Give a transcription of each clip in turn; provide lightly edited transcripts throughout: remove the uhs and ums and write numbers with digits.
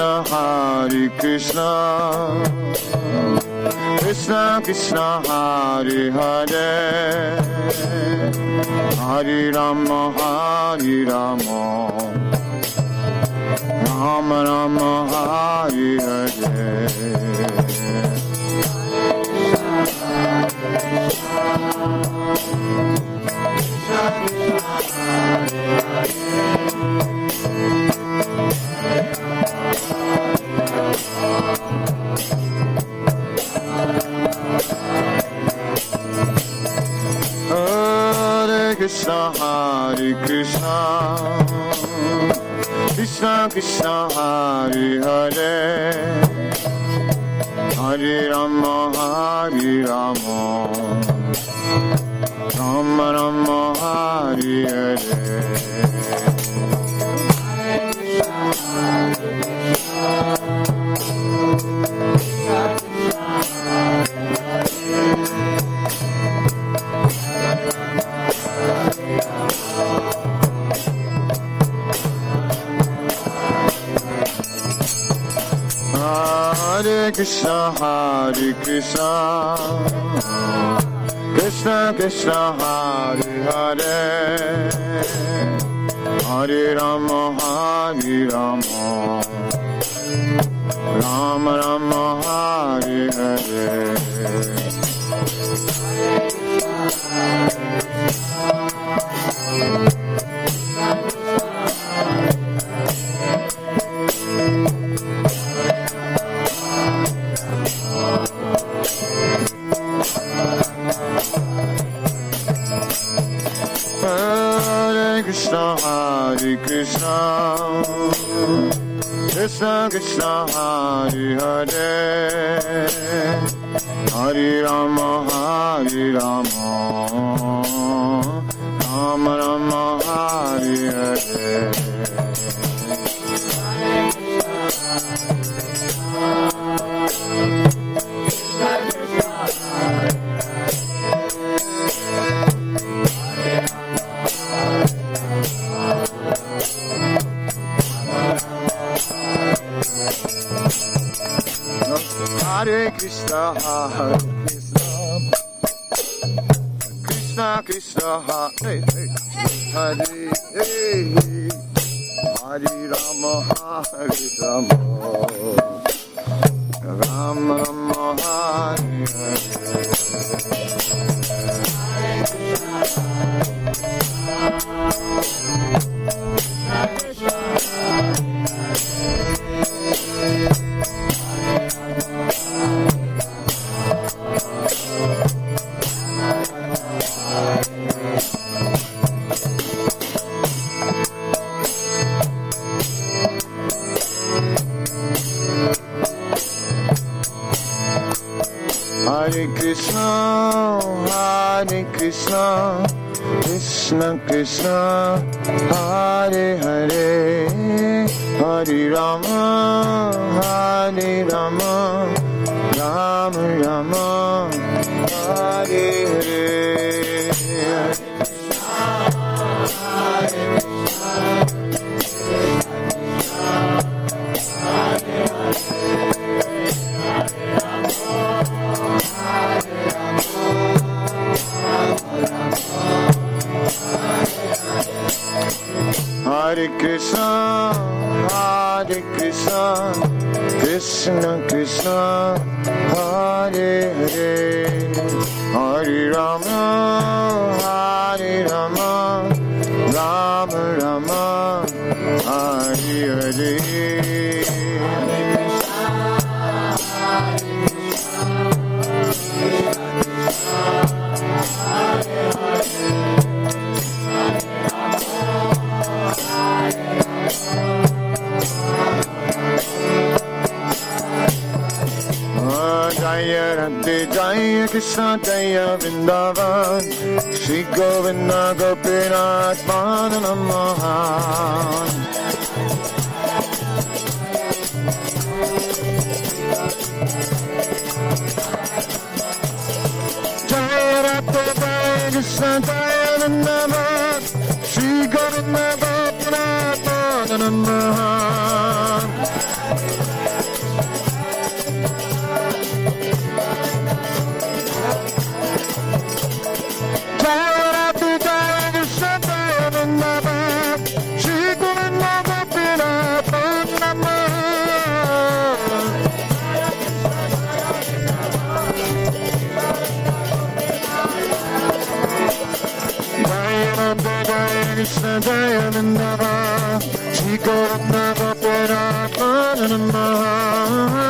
Krishna, Hare Krishna, Krishna Krishna, Hare Hare, Hare Rama, Hare Rama, Rama Rama, Hare Hare. Hare Krishna, Hare Krishna, Krishna Krishna, Hare Hare, Hare Rama, Hare Rama, Rama Rama, Hare Hare. Hare Krishna, Hare Krishna, Krishna Krishna, Hare Hare, Hare Rama, Hare Rama, Rama Rama, Hare Hare. Krishna, Hare Krishna, Krishna Krishna, Hare Hare, Hare Rama, Hare Rama, Rama Rama, Hare Hare. Hare Krishna, Hare Krishna, Krishna Krishna, Hare Hare, Hare Rama, Hare Rama, Rama Rama, Hare Hare. Hare Krishna, Hare Krishna, Krishna Krishna, Hare Hare, Hare Rama, Hare Rama, Rama Rama, Hare Hare. Hare Krishna, Hare Krishna, Krishna Krishna, Hare Hare, Hare Rama, Hare Rama, Rama Rama, Hare Hare. Jaya Radhe Jaya Krishna Jaya Vrindavan, Shri Govinda Gopinath Vana Namaha. Jaya Radhe Jaya Krishna Jaya Vrindavan, Shri Govinda Gopinath Vana Namaha. Krishna Jaya Vrindavan Shri Govinda Gopinath Namaha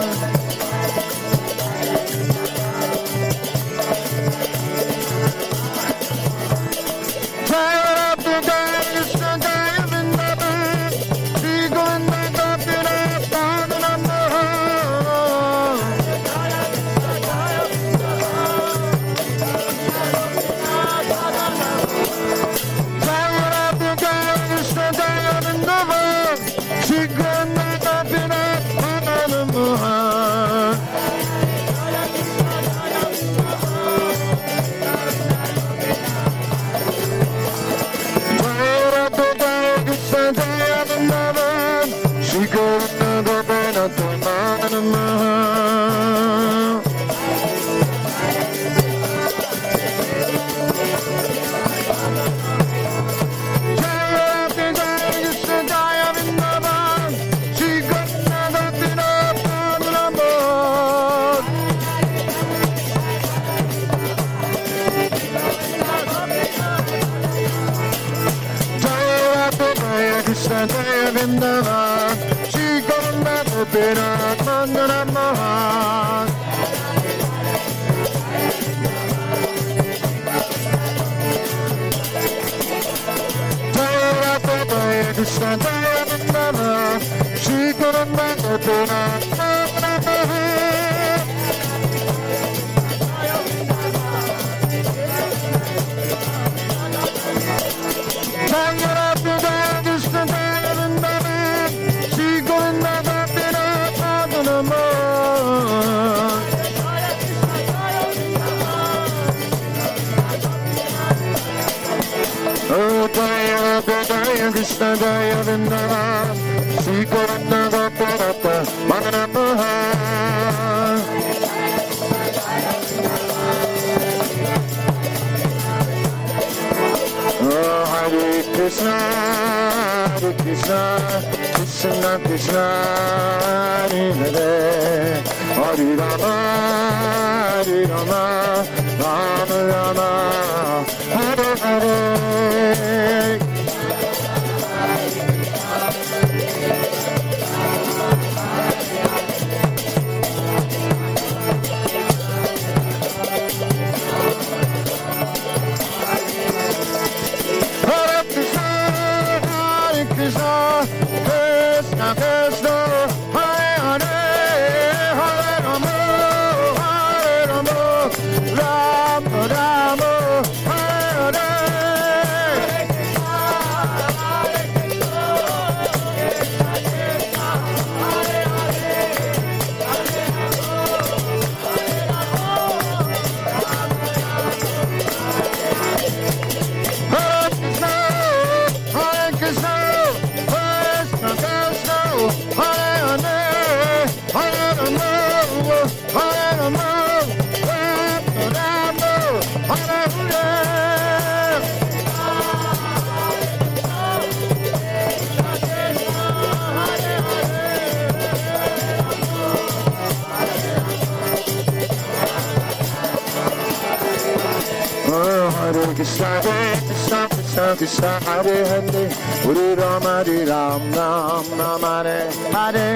Krishna Jaya Vrindavan Shri Govinda Gopinath Namaha Hare Krishna Krishna Krishna Hare Hare Hare Rama Rama Rama Hare Hare Krishna Hare Hare Hare Rama Hare Ram Ram Ram Hare Hare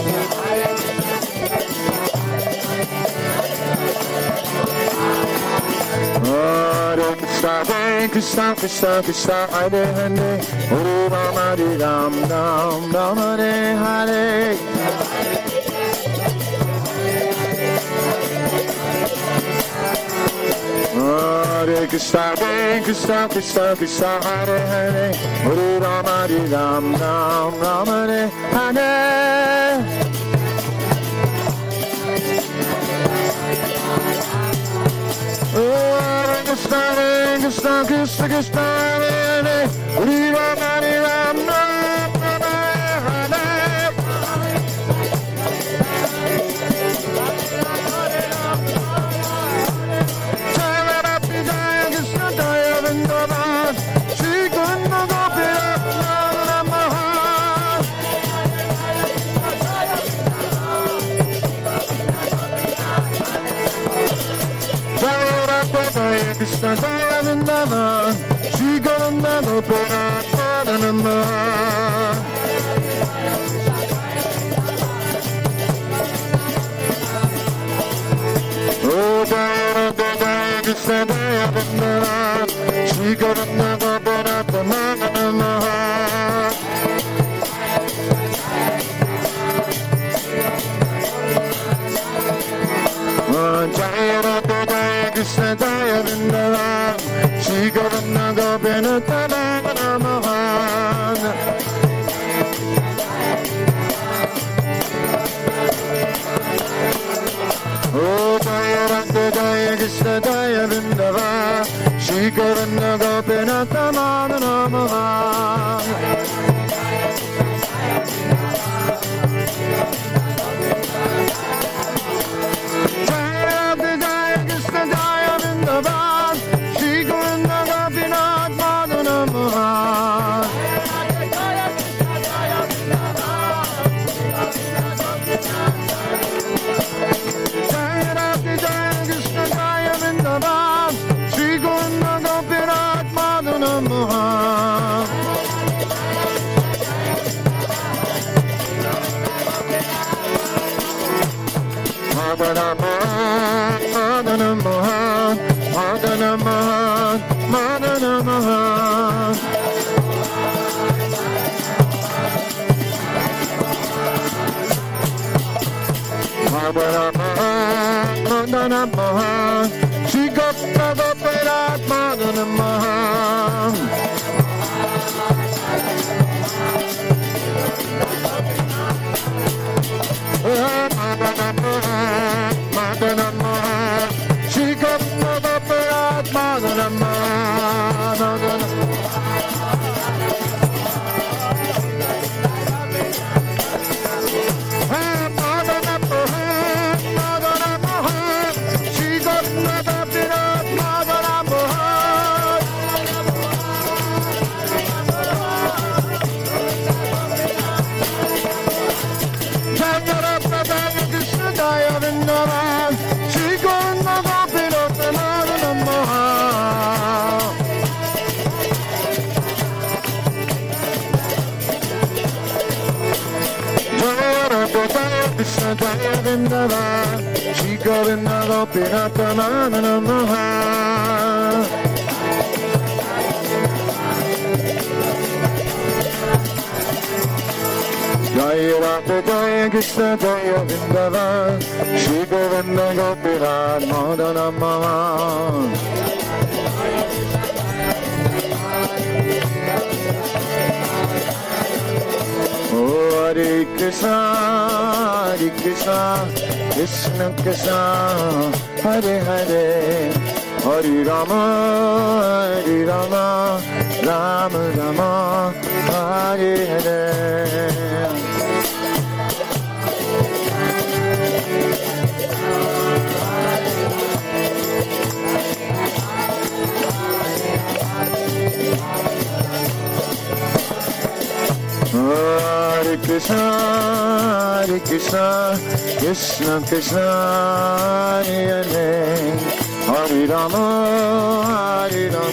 Hare Krishna Krishna Hare Hare Hare Rama Hare Ram Ram Ram Hare Hare Hare Krishna Krishna Hare Hare Hare Rama Hare Ram Ram Ram Hare Hare Hare Krishna Krishna Hare Hare Hare Rama Hare Ram Ram Krishna Jaya Vrindavan Shri Govinda Govinda Gopinath Namaha. Oh Jaya Jaya Krishna Jaya Vrindavan Shri Govinda Gopinath Namaha. Jaya Radha Jaya Krishna Jaya Vrindavan Shri Govinda Gopinath Namaha. Oh Jaya Radha Jaya Krishna Jaya Vrindavan Shri Govinda Gopinath Namaha. Shri Govinda Gopinath Namaha. Shri Govinda Gopinath Jaya Vrindavan Shri Govinda Gopinath Namaha. Jaya Radha Jaya Krishna Jaya Vrindavan Shri Govinda Gopinath Namaha. Hare Krishna, Krishna Krishna, Hare Hare, Hare Rama, Rama Rama, Hare Hare. Hare Krishna, Krishna Krishna, Hare Hare, Hare Rama,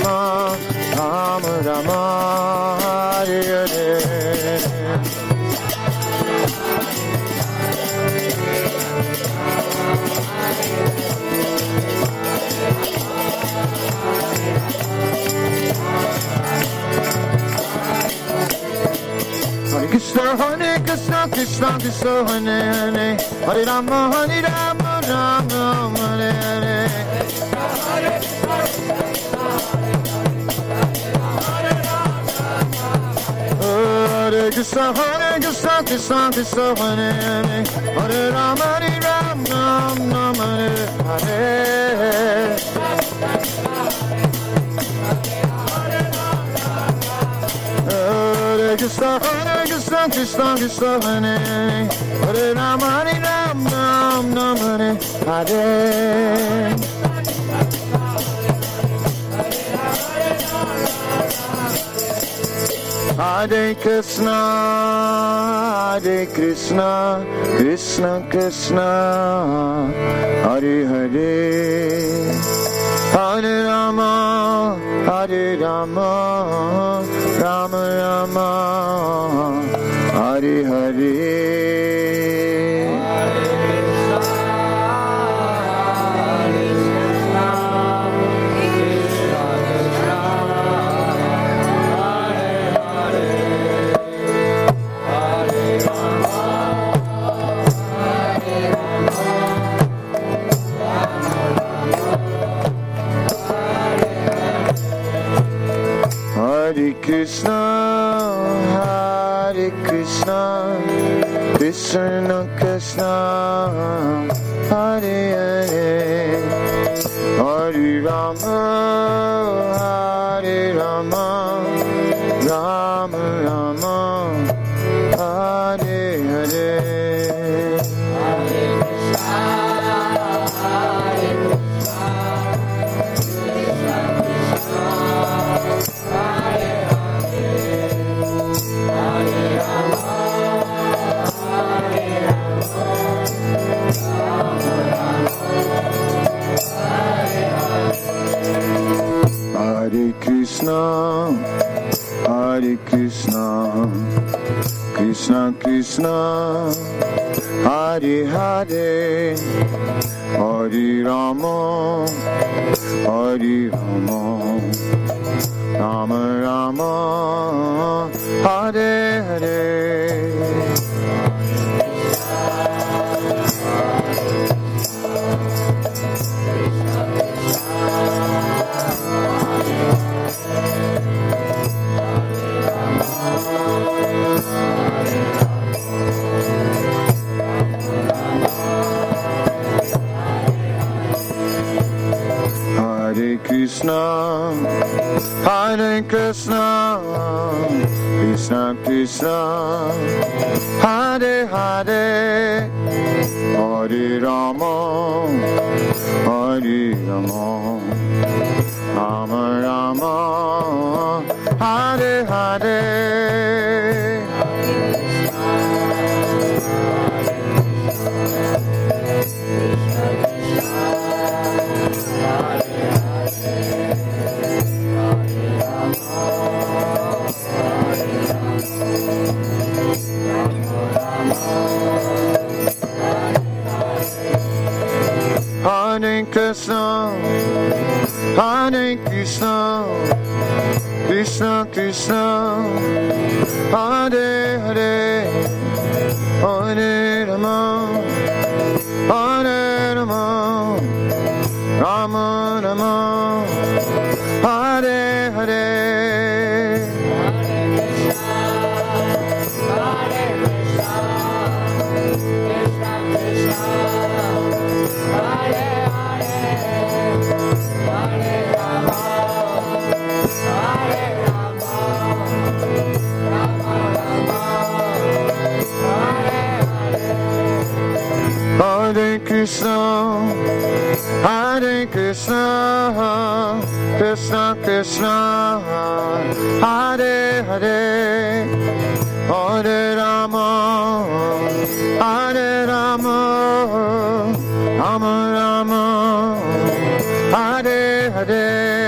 Rama Rama, Hare Hare. Hare Krishna, Krishna Krishna, Hare Hare, Hare Rama, Rama Rama, Hare Hare. Hare Krishna, Krishna Krishna, Hare Hare, Hare Rama, Rama Rama, Hare Hare. Hare Krishna, Krishna Krishna, Hare Hare, Hare Rama, Rama Rama, Hare Hare. Hare Krishna, Krishna Krishna, Hare Hare, Hare Rama, Hare Rama, Rama Rama, Hare Hare. Hare Krishna, Hare Krishna, Krishna Krishna, Hare Hare, Hare Rama, Hare Rama, Rama Rama, Hare Hare. Hare Krishna, Hare Krishna, Krishna Krishna, Hare Hare, Hare Rama, Hare Rama, Rama Rama, Hare Hare. Hare Krishna, Hare Krishna, Krishna Krishna, Hare Hare, Hare Rama, Hare Rama, Rama Rama, Hare Hare. Hare Krishna, Hare Krishna, Krishna Krishna, Hare Hare, Hare Rama, Hare Rama, Rama Rama, Hare Hare. Hare Krishna, Hare Krishna, Krishna Krishna, Hare Hare, Hare Rama, Hare Rama, Rama Rama, Hare Hare.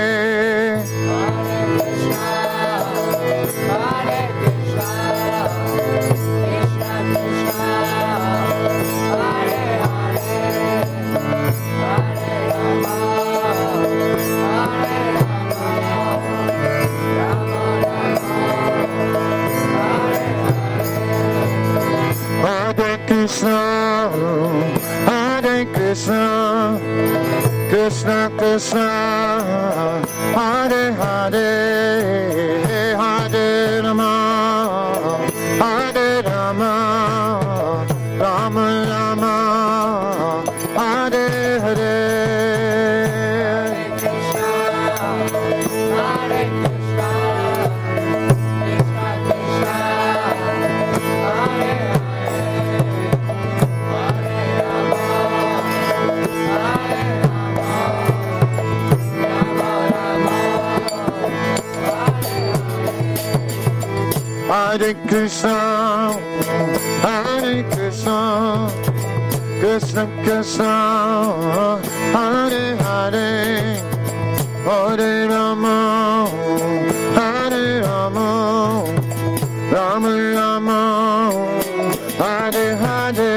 Krishna, Hare Krishna, Krishna Krishna, Hare Hare, Hare Rama, Hare Rama, Rama Rama, Hare Hare. Hare Krishna, Hare Krishna, Krishna Krishna, Hare Hare, Hare Rama, Hare Rama, Rama Rama, Hare Hare.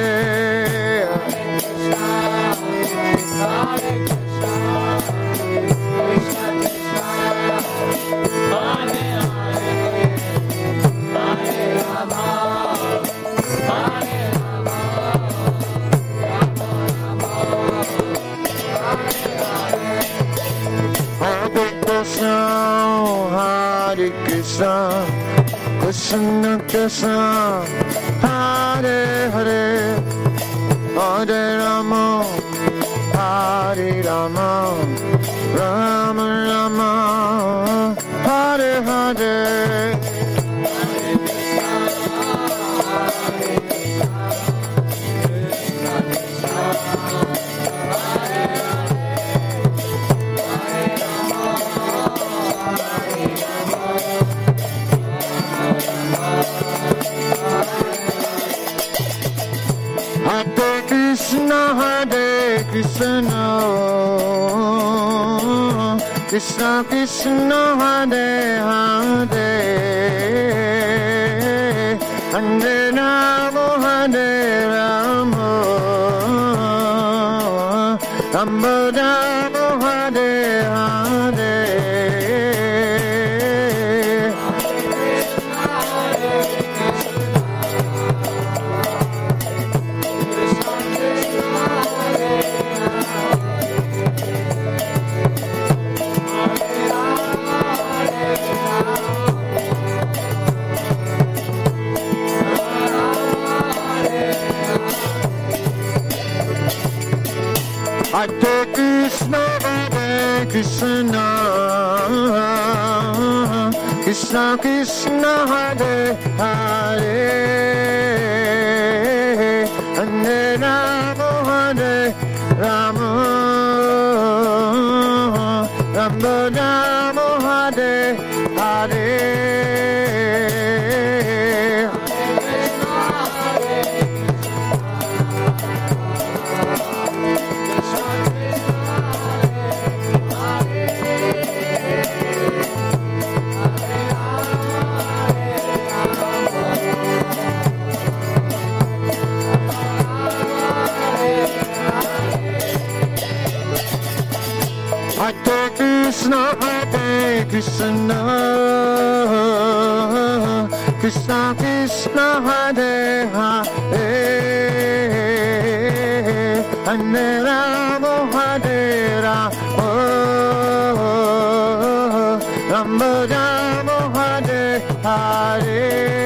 Hare Krishna, Krishna Krishna, Hare Hare, Hare Rama, Hare Rama, Rama Rama, Hare Hare. Hare Krishna, Krishna Krishna, Hare Hare, Hare Rama, Hare Rama, Rama Rama, Hare Hare. Hare Krishna, Krishna Krishna Krishna, Hare Hare, Hare Rama, Hare Rama, Rama Rama, Hare Hare. Hare Krishna, Hare Krishna, Krishna Krishna, Hare Hare, Hare Rama, Hare Rama, Rama Rama, Hare Hare.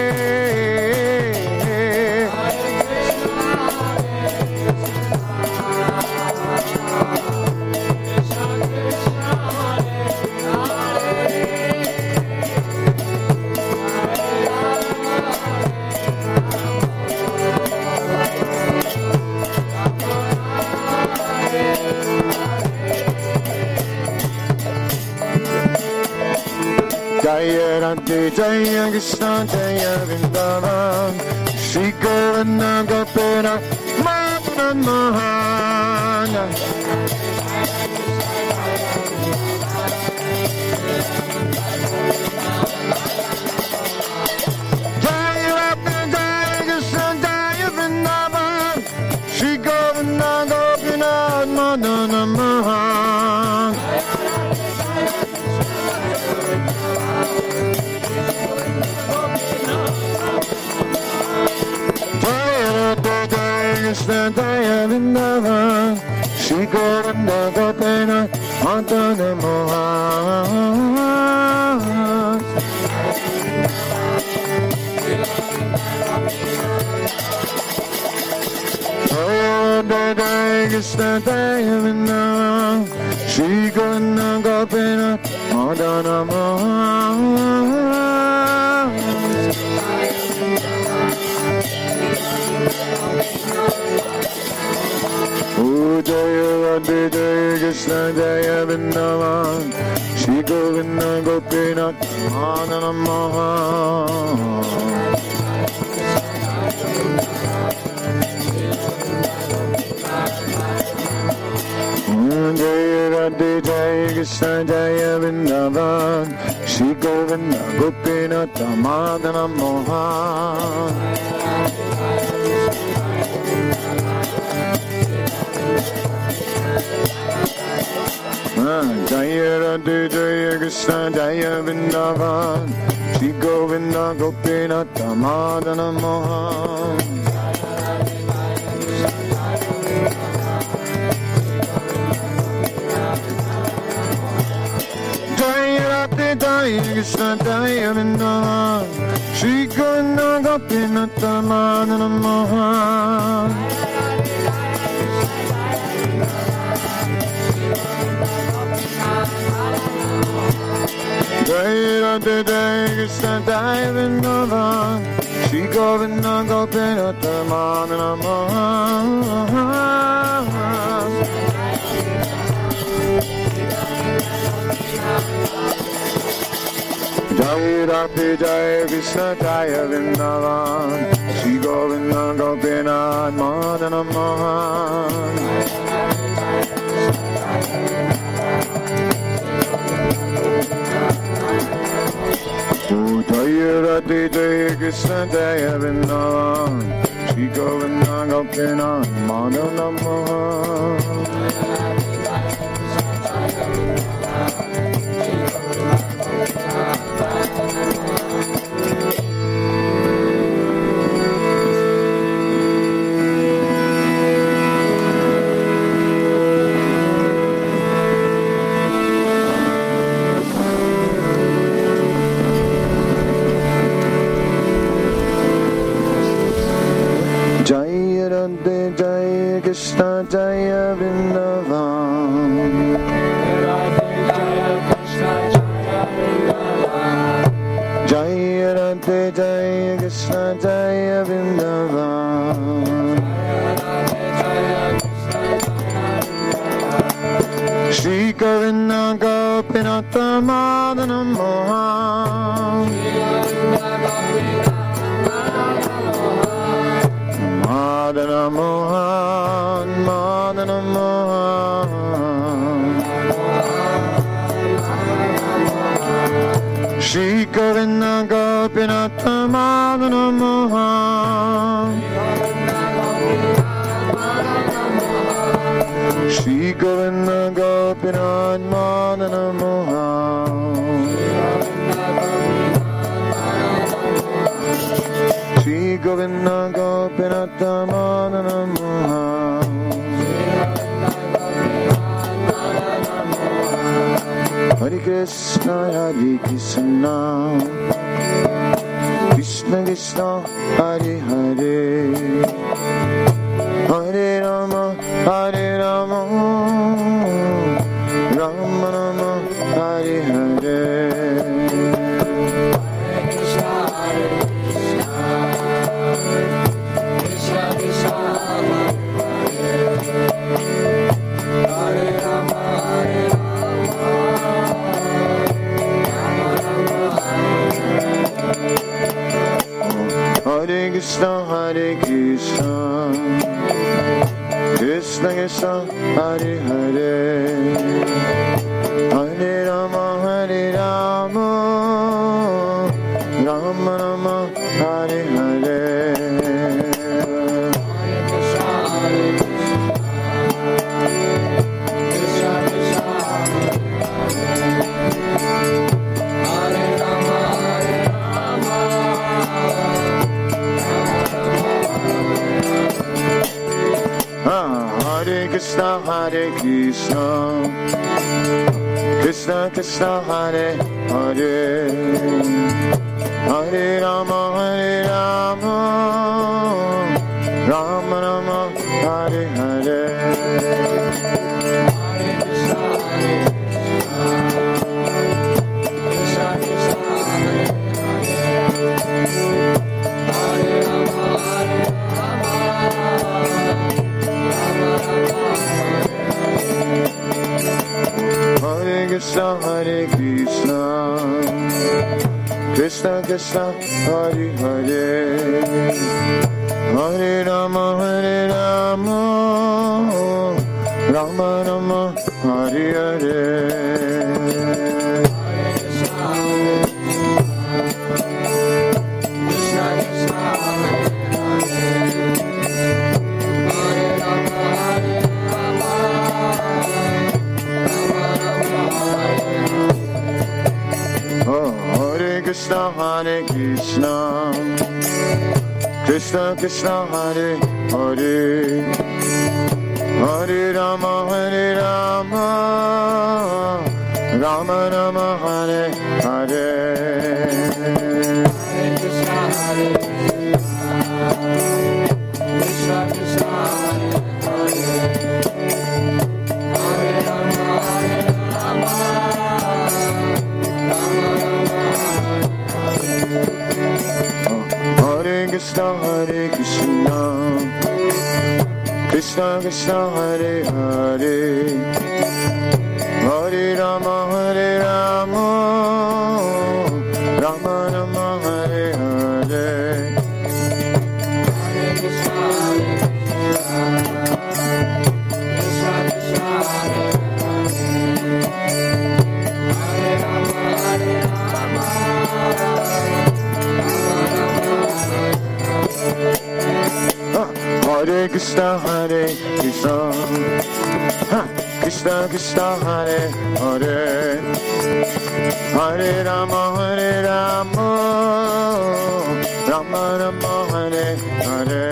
Jaya Radhe Jaya Krishna Jaya Vrindavan, Shri Govinda Gopina Madan Mahana. Jaya Radhe Jaya Krishna Jaya Vrindavan, Shri Govinda Gopina Madan Mahana. Krishna Jaya Vrindavan, Shri Govinda Gopina Madan Mahana. Krishna Jaya Vrindavan, Shri Govinda Gopina Madan Mahana. Jaya Radhe Jaya Krishna Jaya Vrindavan, Shri Govinda Gopina Madan Mahana. Jaya Radhe Jaya Krishna Jaya Vrindavan Shri Govinda Gopinath Madana Mohan Jaya Radhe Jaya Krishna Jaya Vrindavan Shri Govinda Gopinath Madana Mohan Jaya Krishna Jaya Vrindavan Shri Govinda Gopinath Madana Mohan Jaya Radhe Jaya Krishna Jaya Vrindavan Shri Govinda Gopinath Madana Mohan Jaya Radhe Jaya Krishna Jaya Vrindavan Shri Govinda Gopinath Madana Mohan Jaya Radhe Jaya Krishna Jaya Vrindavan Shri Govinda Gopinath Madana Mohan Jaya Radhe Jaya Krishna Jaya Vrindavan Jaya Radhe Jaya Krishna Jaya Vrindavan Shri Govinda Gopinath Madana Mohan Madana Mohan Madana Mohan Shri Govinda Gopinath Madana Mohan Shri Govinda Gopinath Madana Mohan Shri Govinda Gopinath Madana Mohan Hare Krishna Hare Krishna Krishna Krishna Hare Hare Hare Rama Hare Rama Rama Rama Hare Hare Hare Krishna Hare Krishna Krishna Krishna Hare Hare Hare Rama Hare Rama Rama Rama Hare Hare Hare Krishna Hare Krishna Krishna Krishna Hare Hare Hare Rama Hare Rama Rama Rama Hare Hare Hare Krishna Hare Krishna Krishna Krishna Hare Hare Hare Rama Hare Rama Rama Rama Hare Hare Hare Krishna, Krishna Krishna Hare Hare, Hare Rama Rama Rama Hare Hare. Hare Krishna Hare Krishna Krishna Hare Hare, Hare Rama Rama Hare Krishna Hare Krishna, Krishna Krishna Hare Hare, Hare Rama Rama Rama Hare Hare. Hare Krishna Hare Krishna Krishna Hare Hare, Hare Rama Hare Krishna Hare Krishna, Krishna Krishna Hare Hare, Hare Rama Rama Rama Hare Hare.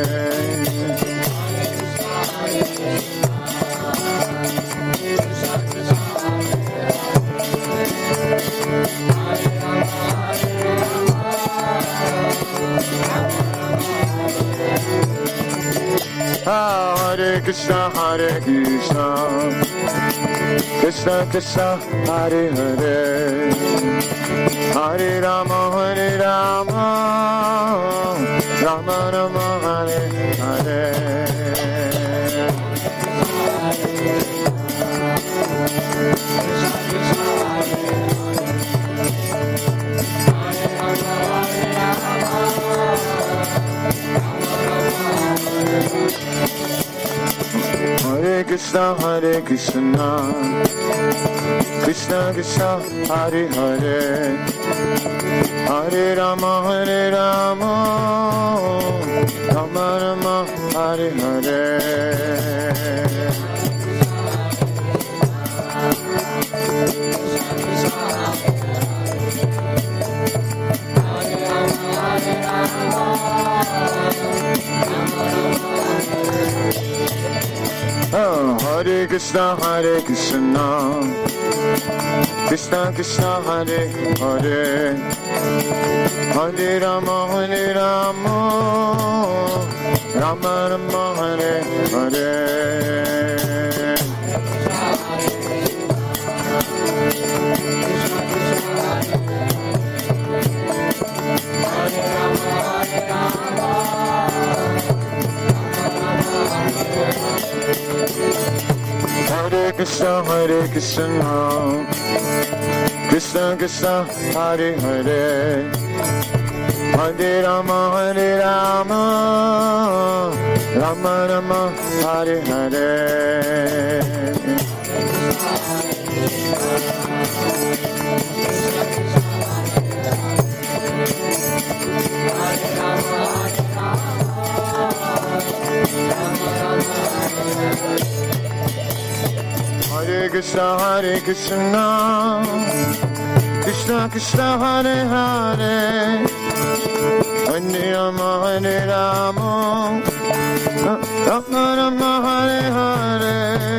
Hare Krishna Hare Krishna, Krishna Krishna Hare Hare, Hare Rama Rama Rama Hare Hare. Hare Krishna Hare Krishna, Krishna Krishna Hare Hare, Hare Rama Rama Rama Hare Hare. Hare Krishna Hare Krishna, Krishna Krishna Hare Hare, Hare Rama Rama Rama Hare Hare. Hare Krishna Hare Krishna, Krishna Krishna Hare Hare, Hare Rama Rama Rama Hare Hare. Hare Krishna Hare Krishna, Krishna Krishna Hare Hare, Hare Rama Rama Rama Hare Hare.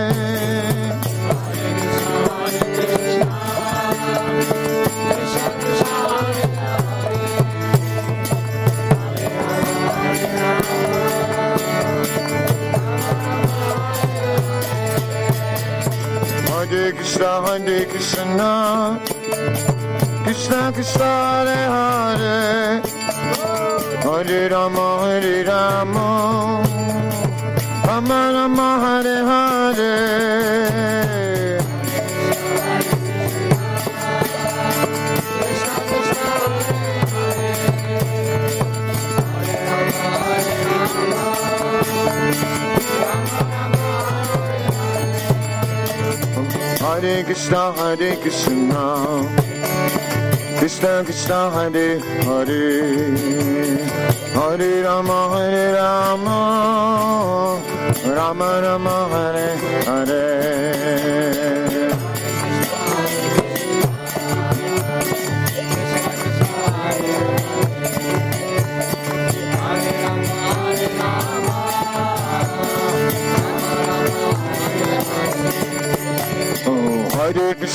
Hare Krishna Hare Krishna, Krishna Krishna Hare Hare, Hare Rama Rama Rama Hare Hare. Hare Krishna Hare Krishna, Krishna Krishna Hare Hare, Hare Rama Rama Rama Hare Hare.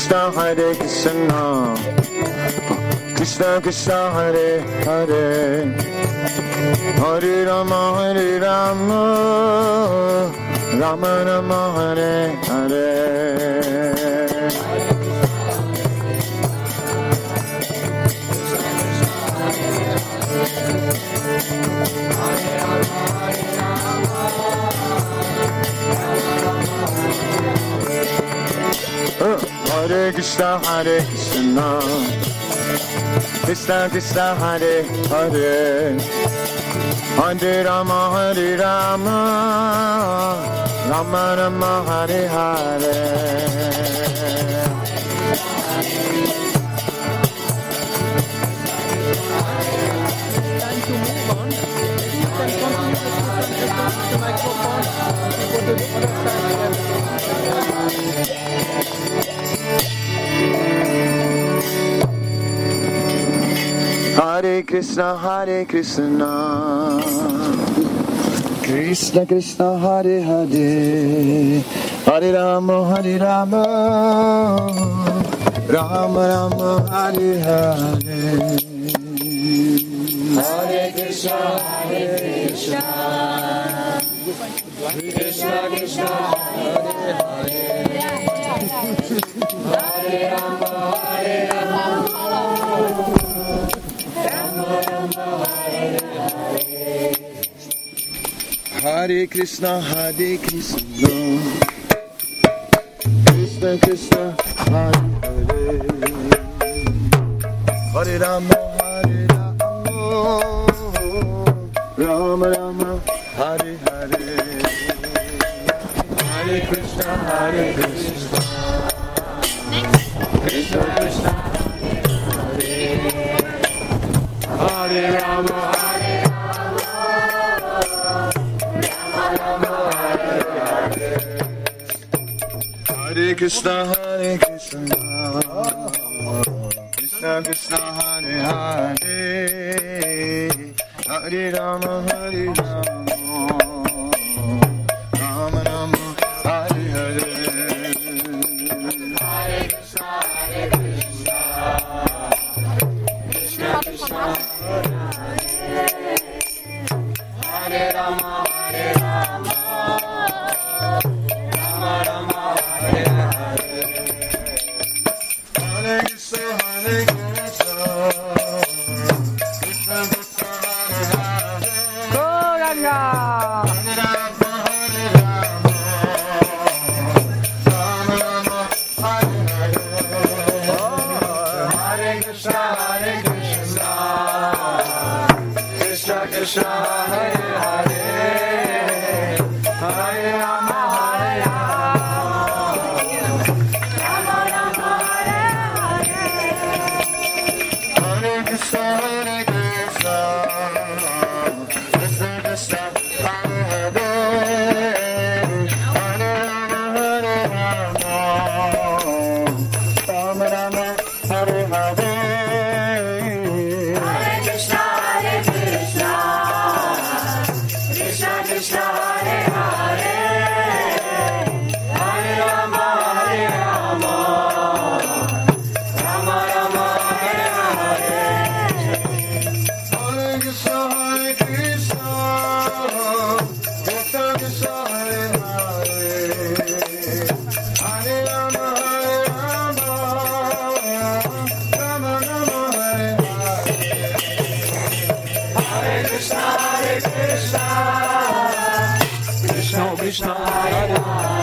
Krishna, Hare Krishna, Krishna Krishna, Hare Hare, Hare Rama, Hare Rama, Rama Rama, Hare Hare. Hare Krishna, Hare Krishna, Krishna Krishna, Hare Hare, Hare Rama, Hare Rama, Rama Rama, Hare Hare. Time to move on. Maybe you can continue to the microphone and go to the other side. Hare Krishna, Hare Krishna, Krishna Krishna, Hare Hare, Hare Rama, Hare Rama, Rama Rama, Hare Hare. Hare Krishna, Hare Krishna, Krishna Krishna, Hare Hare, Hare Rama, Hare Rama, Rama Rama, Hare Hare. Hare Krishna, Hare Krishna, Krishna Krishna, Hare Hare, Hare Rama, Hare Rama, Rama Rama, Hare Hare. Hare Krishna, Hare Krishna, Krishna Krishna, Hare Hare, Hare Rama, Hare Hare Krishna, Hare Krishna, Krishna Krishna, Hare Hare, Hare Rama, Hare Rama, Rama Rama, Hare Hare. Hare Krishna, Hare Krishna, Krishna Krishna, Hare Rama, Hare Rama, Rama Rama, Hare Hare. Hare Krishna, Hare Krishna, Krishna Krishna, Hare Hare, Goranga! Hare Rama, Hare Rama, Rama Rama, Hare Hare. Hare Krishna, Hare Krishna, Krishna Krishna, Hare Hare, Hare Rama, Hare Rama, Rama Rama, Hare Hare. Hare Krishna, Hare Krishna, Krishna Krishna, Hare Hare, Hare Rama, Hare Rama, Rama Rama, Hare Hare. Hare Krishna, Hare Krishna, Krishna Krishna, Hare Hare, Hare Rama, Hare Rama, Rama Rama, Hare Hare. Hare Krishna, Hare Krishna, Krishna Krishna, Hare Hare, Hare Rama, Hare Rama, Rama Rama, Hare Hare. Hare Krishna, Hare Krishna, Krishna Krishna, Hare Hare.